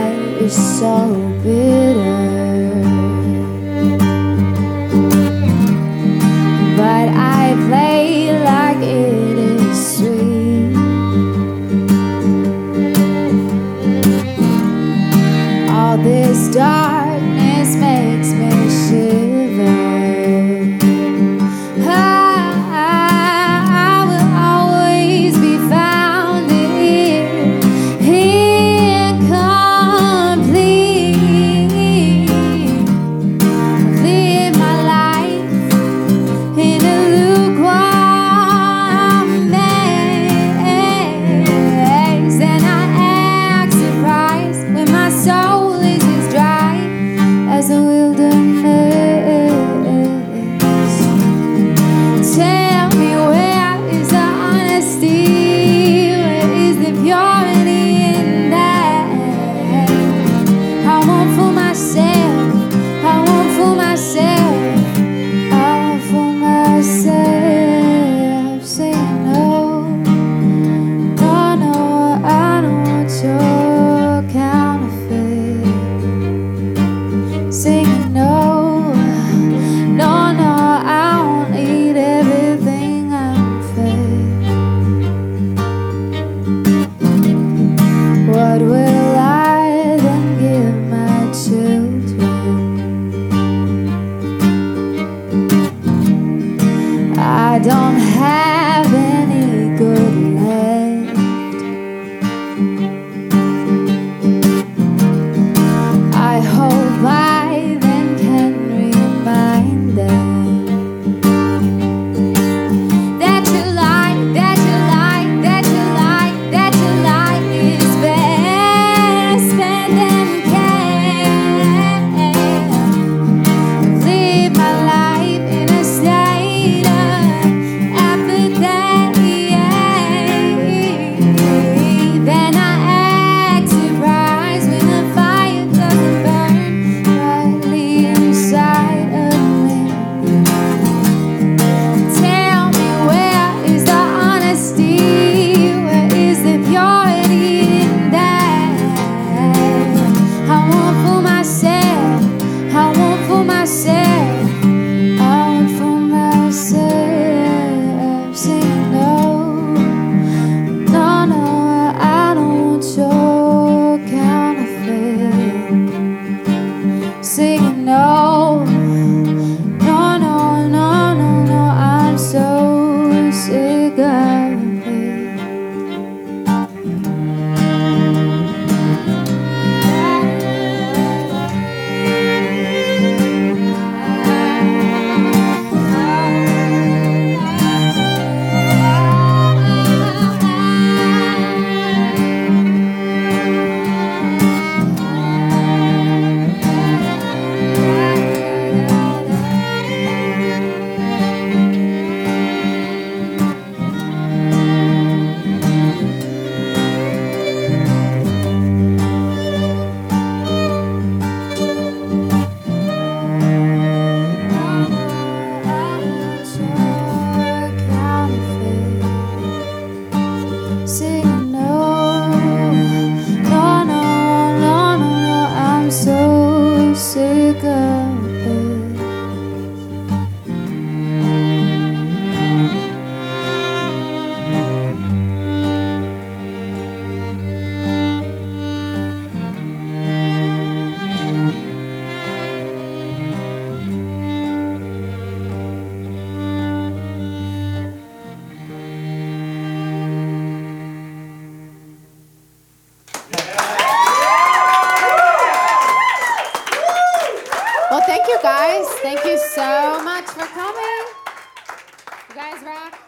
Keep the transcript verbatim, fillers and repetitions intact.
life is so bitter, but I play like it is sweet. All this darkness makes me shiver. Singing no, no, no, I won't eat everything I'm fed. What will I then give my children? I don't have any good left. I hope I singing no, no, no, no, no, no, I'm so sick of it. Singing no, no, no, no, no, no, I'm so sick of it. Well, thank you guys. Thank you so much for coming. You guys rock.